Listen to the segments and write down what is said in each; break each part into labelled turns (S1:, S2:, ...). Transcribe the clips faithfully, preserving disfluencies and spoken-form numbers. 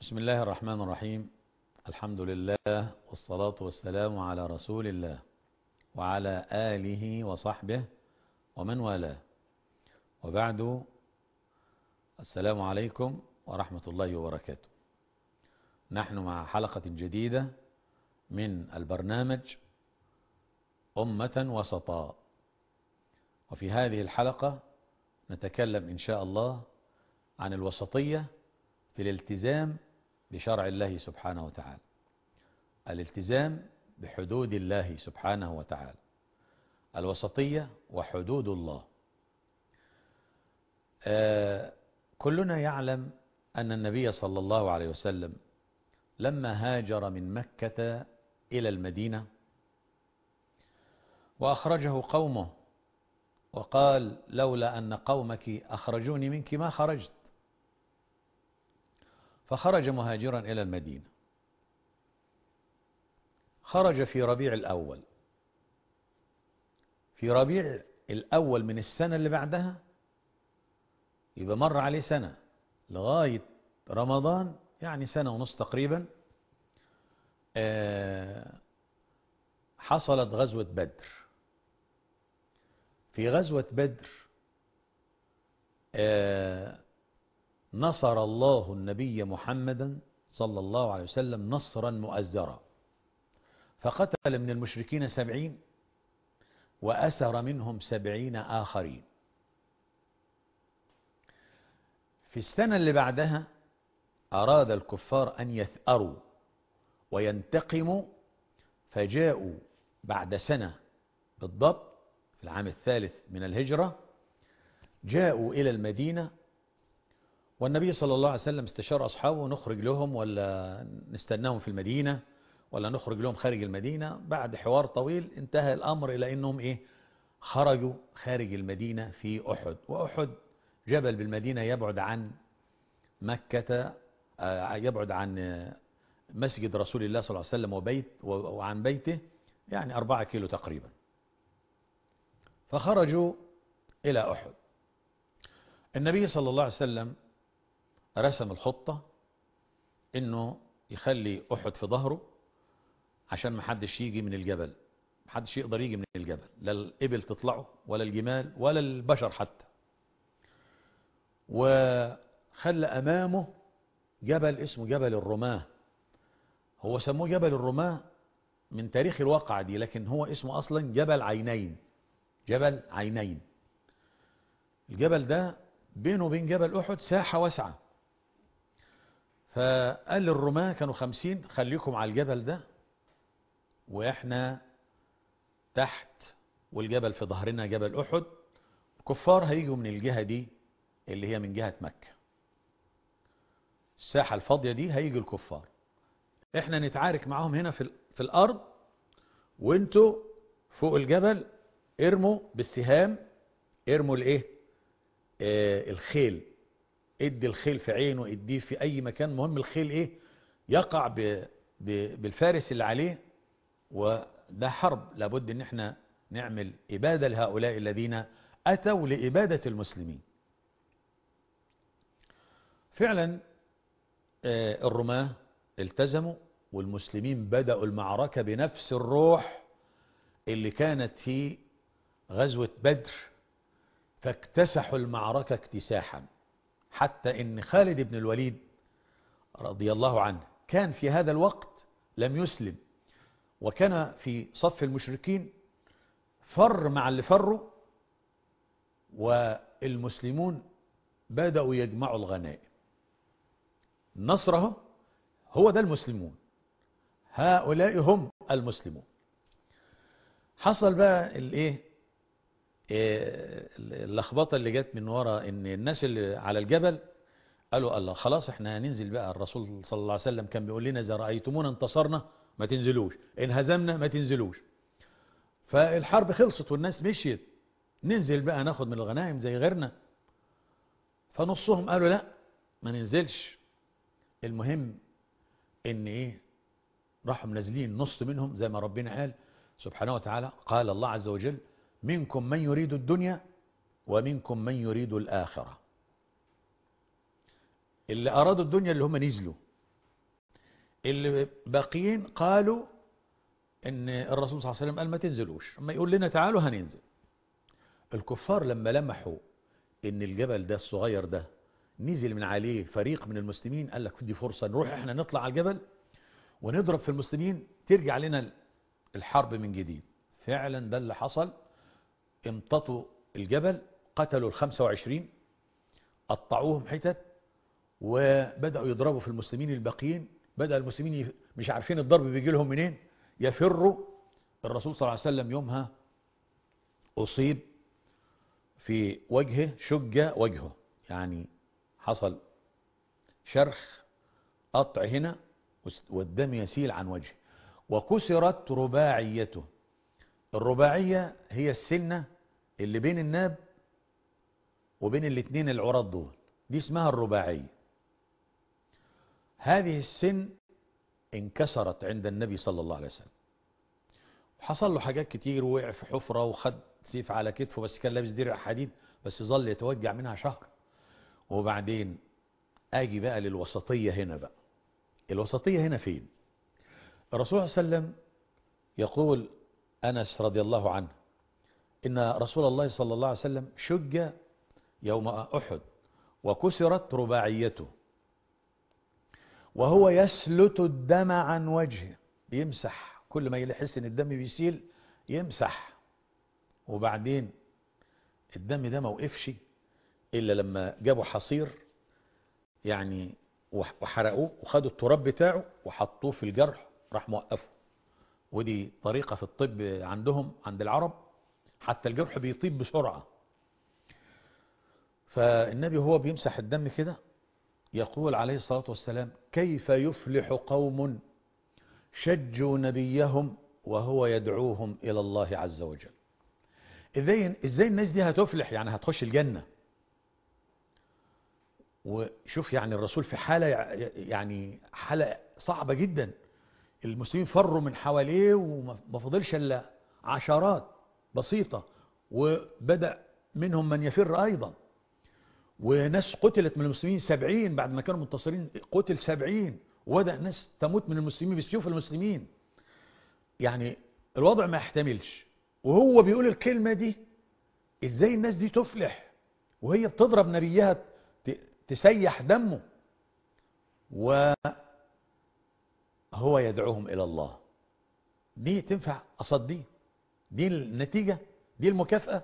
S1: بسم الله الرحمن الرحيم. الحمد لله والصلاة والسلام على رسول الله وعلى آله وصحبه ومن والاه، وبعد. السلام عليكم ورحمة الله وبركاته. نحن مع حلقة جديدة من البرنامج أمة وسطاء، وفي هذه الحلقة نتكلم إن شاء الله عن الوسطية في الالتزام بشرع الله سبحانه وتعالى، الالتزام بحدود الله سبحانه وتعالى، الوسطية وحدود الله. آه كلنا يعلم أن النبي صلى الله عليه وسلم لما هاجر من مكة إلى المدينة وأخرجه قومه وقال: لولا أن قومك أخرجوني منك ما خرجت. فخرج مهاجرا إلى المدينة، خرج في ربيع الأول. في ربيع الأول من السنة اللي بعدها يبقى مر عليه سنة لغاية رمضان، يعني سنة ونص تقريبا. حصلت غزوة بدر. في غزوة بدر نصر الله النبي محمدا صلى الله عليه وسلم نصرا مؤزرا، فقتل من المشركين سبعين وأسر منهم سبعين آخرين. في السنة اللي بعدها أراد الكفار أن يثأروا وينتقموا، فجاءوا بعد سنة بالضبط في العام الثالث من الهجرة، جاءوا إلى المدينة، والنبي صلى الله عليه وسلم استشار أصحابه: نخرج لهم ولا نستناهم في المدينة ولا نخرج لهم خارج المدينة؟ بعد حوار طويل انتهى الأمر إلى أنهم إيه خرجوا خارج المدينة في أحد. وأحد جبل بالمدينة يبعد عن مكة، يبعد عن مسجد رسول الله صلى الله عليه وسلم وبيت وعن بيته يعني أربعة كيلو تقريبا. فخرجوا إلى أحد. النبي صلى الله عليه وسلم رسم الخطة إنه يخلي أحد في ظهره عشان ما حدش يجي من الجبل، ما حدش يقدر يجي من الجبل، لا الإبل تطلعه ولا الجمال ولا البشر حتى. وخلى أمامه جبل اسمه جبل الرماة. هو سموه جبل الرماة من تاريخ الواقعة دي، لكن هو اسمه أصلا جبل عينين. جبل عينين. الجبل ده بينه وبين جبل أحد ساحة واسعة. فقال للرماة كانوا خمسين: خليكم على الجبل ده وإحنا تحت، والجبل في ظهرنا جبل أحد. الكفار هيجوا من الجهة دي اللي هي من جهة مكة، الساحة الفاضية دي هيجوا الكفار، احنا نتعارك معهم هنا في, في الأرض، وانتوا فوق الجبل ارموا بالسهام، ارموا الايه اه الخيل، ادي الخيل في عينه، اديه في اي مكان، مهم الخيل ايه يقع ب ب بالفارس اللي عليه. وده حرب، لابد ان احنا نعمل إبادة لهؤلاء الذين أتوا لإبادة المسلمين. فعلا الرماة التزموا، والمسلمين بدأوا المعركة بنفس الروح اللي كانت في غزوة بدر، فاكتسحوا المعركة اكتساحا، حتى ان خالد بن الوليد رضي الله عنه كان في هذا الوقت لم يسلم، وكان في صف المشركين، فر مع اللي فروا، والمسلمون بدأوا يجمعوا الغنائم. نصره هو ده المسلمون، هؤلاء هم المسلمون. حصل بقى الايه اللخبطه اللي جت من وراء ان الناس اللي على الجبل قالوا: الله، خلاص احنا هننزل بقى. الرسول صلى الله عليه وسلم كان بيقول لنا: اذا رايتمونا انتصرنا ما تنزلوش، ان هزمنا ما تنزلوش. فالحرب خلصت والناس مشيت، ننزل بقى ناخد من الغنائم زي غيرنا. فنصهم قالوا: لا ما ننزلش. المهم ان ايه راحوا منزلين نص منهم زي ما ربنا قال سبحانه وتعالى. قال الله عز وجل: منكم من يريد الدنيا ومنكم من يريد الآخرة. اللي أرادوا الدنيا اللي هم نزلوا، اللي باقيين قالوا ان الرسول صلى الله عليه وسلم قال ما تنزلوش، اما يقول لنا تعالوا هننزل. الكفار لما لمحوا ان الجبل ده الصغير ده نزل من عليه فريق من المسلمين، قال لك دي فرصة نروح احنا نطلع على الجبل ونضرب في المسلمين ترجع لنا الحرب من جديد. فعلا ده اللي حصل. امتطوا الجبل، قتلوا الخمسة وعشرين، قطعوهم حتت، وبدأوا يضربوا في المسلمين الباقيين. بدأ المسلمين مش عارفين الضرب بيجي لهم منين، يفروا. الرسول صلى الله عليه وسلم يومها أصيب في وجهه، شج وجهه، يعني حصل شرخ قطع هنا والدم يسيل عن وجهه، وكسرت رباعيته. الرباعية هي السنة اللي بين الناب وبين الاثنين العراض دول، دي اسمها الرباعية. هذه السن انكسرت عند النبي صلى الله عليه وسلم، وحصل له حاجات كتير، ووقع في حفرة وخد سيف على كتفه، بس كان لابس درع حديد، بس ظل يتوجع منها شهر. وبعدين اجي بقى للوسطية هنا بقى. الوسطية هنا فين؟ الرسول صلى الله عليه وسلم يقول أنس رضي الله عنه إن رسول الله صلى الله عليه وسلم شج يوم أحد وكسرت رباعيته وهو يسلت الدم عن وجهه، يمسح كل ما يحس ان الدم بيسيل يمسح. وبعدين الدم ده ما وقفش إلا لما جابوا حصير يعني وحرقوه وخدوا التراب بتاعه وحطوه في الجرح، راح موقفه. ودي طريقة في الطب عندهم عند العرب، حتى الجرح بيطيب بسرعة. فالنبي هو بيمسح الدم كده يقول عليه الصلاة والسلام: كيف يفلح قوم شجوا نبيهم وهو يدعوهم إلى الله عز وجل. إزاي إزاي الناس دي هتفلح؟ يعني هتخش الجنة. وشوف يعني الرسول في حالة يعني حالة صعبة جدا، المسلمين فروا من حواليه وما فضلش الا عشرات بسيطة، وبدأ منهم من يفر أيضا، وناس قتلت من المسلمين سبعين بعد ما كانوا منتصرين، قتل سبعين، وبدأ ناس تموت من المسلمين بسيوف المسلمين. يعني الوضع ما يحتملش. وهو بيقول الكلمة دي: ازاي الناس دي تفلح وهي بتضرب نبيها تسيح دمه وهو يدعوهم إلى الله؟ دي تنفع قصاد دي؟ دي النتيجة، دي المكافأة.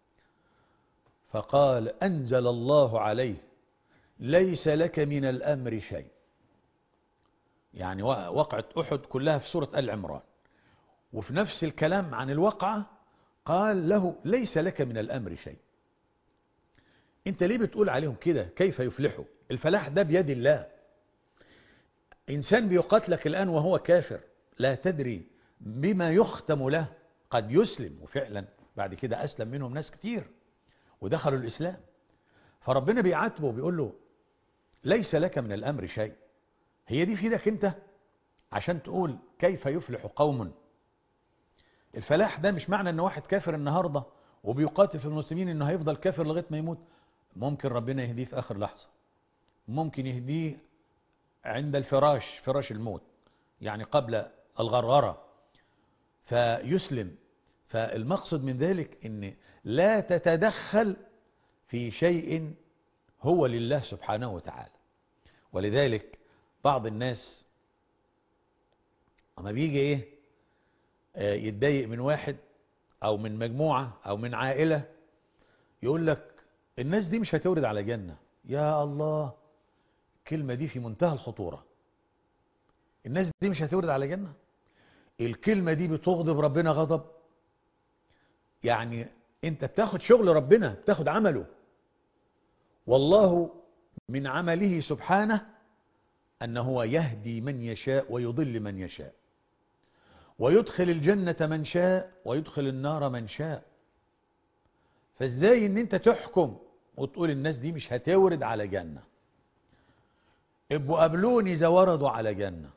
S1: فقال: أنزل الله عليه: ليس لك من الأمر شيء. يعني وقعة أحد كلها في سورة آل عمران، وفي نفس الكلام عن الوقعة قال له: ليس لك من الأمر شيء. انت ليه بتقول عليهم كده كيف يفلحوا؟ الفلاح ده بيد الله. إنسان بيقاتلك الآن وهو كافر، لا تدري بما يختم له، قد يسلم. وفعلا بعد كده أسلم منهم ناس كتير ودخلوا الإسلام. فربنا بيعاتبه وبيقول له: ليس لك من الأمر شيء. هي دي في ايدك انت عشان تقول كيف يفلح قوم؟ الفلاح ده مش معنى ان واحد كافر النهاردة وبيقاتل في المسلمين انه هيفضل كافر لغاية ما يموت. ممكن ربنا يهديه في آخر لحظة، ممكن يهديه عند الفراش، فراش الموت، يعني قبل الغرغرة، فيسلم. فالمقصد من ذلك ان لا تتدخل في شيء هو لله سبحانه وتعالى. ولذلك بعض الناس اما بيجي ايه يتضايق من واحد او من مجموعة او من عائلة، يقول لك الناس دي مش هتورد على جنة. يا الله، الكلمة دي في منتهى الخطورة. الناس دي مش هتورد على جنة، الكلمة دي بتغضب ربنا غضب. يعني انت بتاخد شغل ربنا، بتاخد عمله، والله من عمله سبحانه أنه يهدي من يشاء ويضل من يشاء، ويدخل الجنة من شاء ويدخل النار من شاء. فازاي ان انت تحكم وتقول الناس دي مش هتورد على جنة؟ ابقوا قابلوني اذا وردوا على جنة.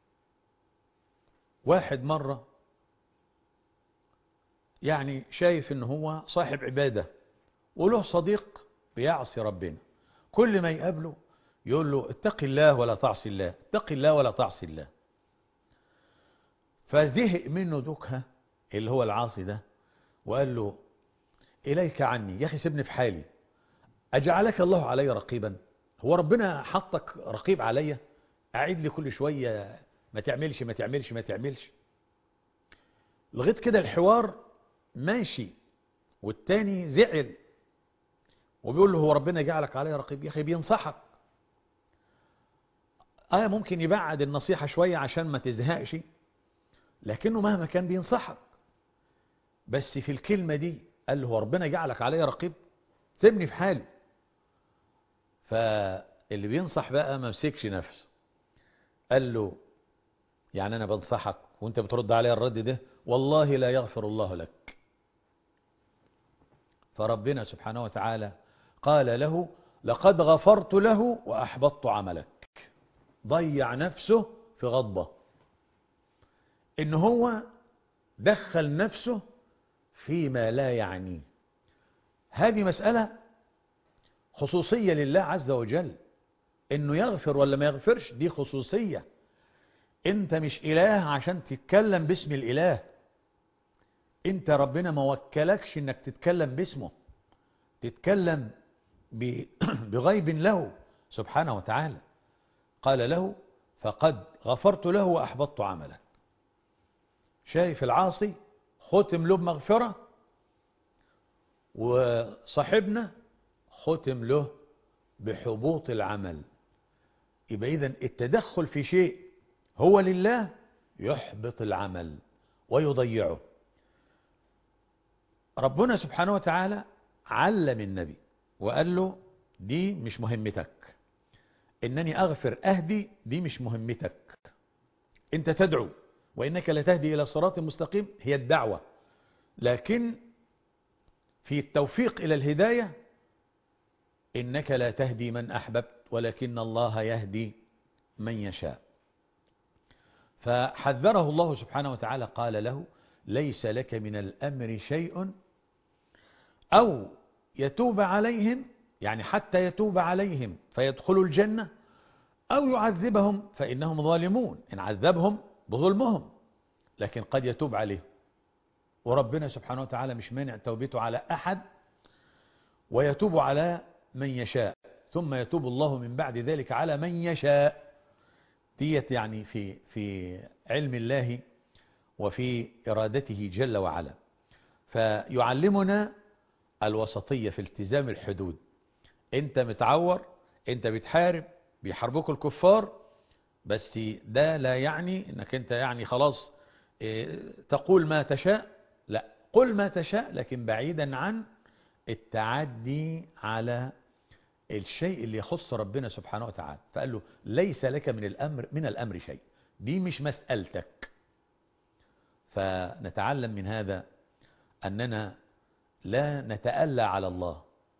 S1: واحد مرة يعني شايف ان هو صاحب عبادة وله صديق بيعصي ربنا، كل ما يقابله يقول له اتق الله ولا تعصي الله، اتق الله ولا تعصي الله. فزهق منه دوكها اللي هو العاصي ده، وقال له إليك عني يا أخي، سيبني في حالي، أجعلك الله علي رقيبا؟ هو ربنا حطك رقيب عليا؟ أعيد لي كل شوية ما تعملش ما تعملش ما تعملش. لغاية كده الحوار ماشي، والتاني زعل وبيقول له هو ربنا جعلك علي رقيب؟ يا أخي بينصحك. آه ممكن يبعد النصيحة شوية عشان ما تزهقش، لكنه مهما كان بينصحك. بس في الكلمة دي قال له هو ربنا جعلك علي رقيب؟ سيبني في حالي. فاللي بينصح بقى ما مسكش نفسه، قال له يعني أنا بنصحك وانت بترد علي الرد ده؟ والله لا يغفر الله لك. فربنا سبحانه وتعالى قال له لقد غفرت له وأحبطت عملك. ضيع نفسه في غضبة، إن هو دخل نفسه فيما لا يعنيه. هذه مسألة خصوصية لله عز وجل، إنه يغفر ولا ما يغفرش دي خصوصية. أنت مش إله عشان تتكلم باسم الإله. أنت ربنا ما وكلكش إنك تتكلم باسمه، تتكلم بغيب له سبحانه وتعالى. قال له فقد غفرت له وأحبطت عمله. شايف العاصي ختم له بمغفرة، وصاحبنا ختم له بحبوط العمل. يبقى إذن التدخل في شيء هو لله يحبط العمل ويضيعه. ربنا سبحانه وتعالى علم النبي وقال له دي مش مهمتك، إنني أغفر أهدي دي مش مهمتك. أنت تدعو وإنك لتهدي إلى صراط مستقيم، هي الدعوة. لكن في التوفيق إلى الهداية إنك لا تهدي من أحببت ولكن الله يهدي من يشاء. فحذره الله سبحانه وتعالى، قال له ليس لك من الأمر شيء، أو يتوب عليهم، يعني حتى يتوب عليهم فيدخلوا الجنة، أو يعذبهم فإنهم ظالمون، إن عذبهم بظلمهم لكن قد يتوب عليهم. وربنا سبحانه وتعالى مش مانع توبته على أحد، ويتوب على من يشاء، ثم يتوب الله من بعد ذلك على من يشاء. ديت يعني في في علم الله وفي إرادته جل وعلا. فيعلمنا الوسطية في التزام الحدود. انت متعور، انت بتحارب، بيحاربوك الكفار، بس ده لا يعني انك انت يعني خلاص اه تقول ما تشاء. لا، قل ما تشاء لكن بعيدا عن التعدي على الشيء اللي يخص ربنا سبحانه وتعالى. فقال له ليس لك من الأمر من الأمر شيء، دي مش مسألتك. فنتعلم من هذا أننا لا نتألى على الله.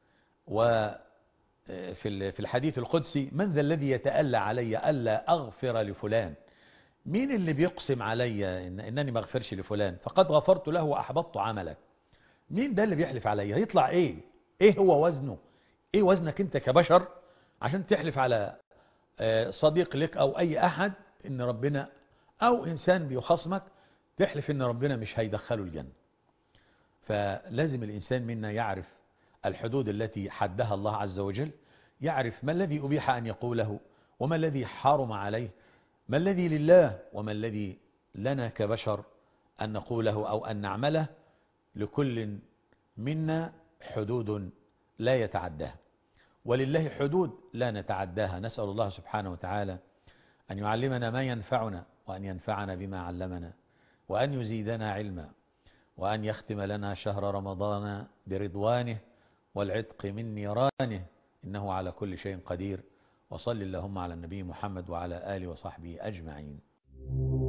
S1: وفي في الحديث القدسي من ذا الذي يتألى علي ألا أغفر لفلان؟ مين اللي بيقسم علي إن إنني ما أغفرش لفلان؟ فقد غفرت له وأحبطت عملك. مين ده اللي بيحلف علي؟ هيطلع إيه؟ إيه هو وزنه؟ إيه وزنك أنت كبشر عشان تحلف على صديق لك أو أي أحد إن ربنا، أو إنسان بيخصمك تحلف إن ربنا مش هيدخله الجنة؟ فلازم الإنسان منا يعرف الحدود التي حدها الله عز وجل، يعرف ما الذي أبيح أن يقوله وما الذي حرم عليه، ما الذي لله وما الذي لنا كبشر أن نقوله أو أن نعمله. لكل منا حدود لا يتعداها، ولله حدود لا نتعداها. نسأل الله سبحانه وتعالى أن يعلمنا ما ينفعنا، وأن ينفعنا بما علمنا، وأن يزيدنا علما، وأن يختم لنا شهر رمضان برضوانه والعتق من نيرانه، إنه على كل شيء قدير. وصل اللهم على النبي محمد وعلى آله وصحبه أجمعين.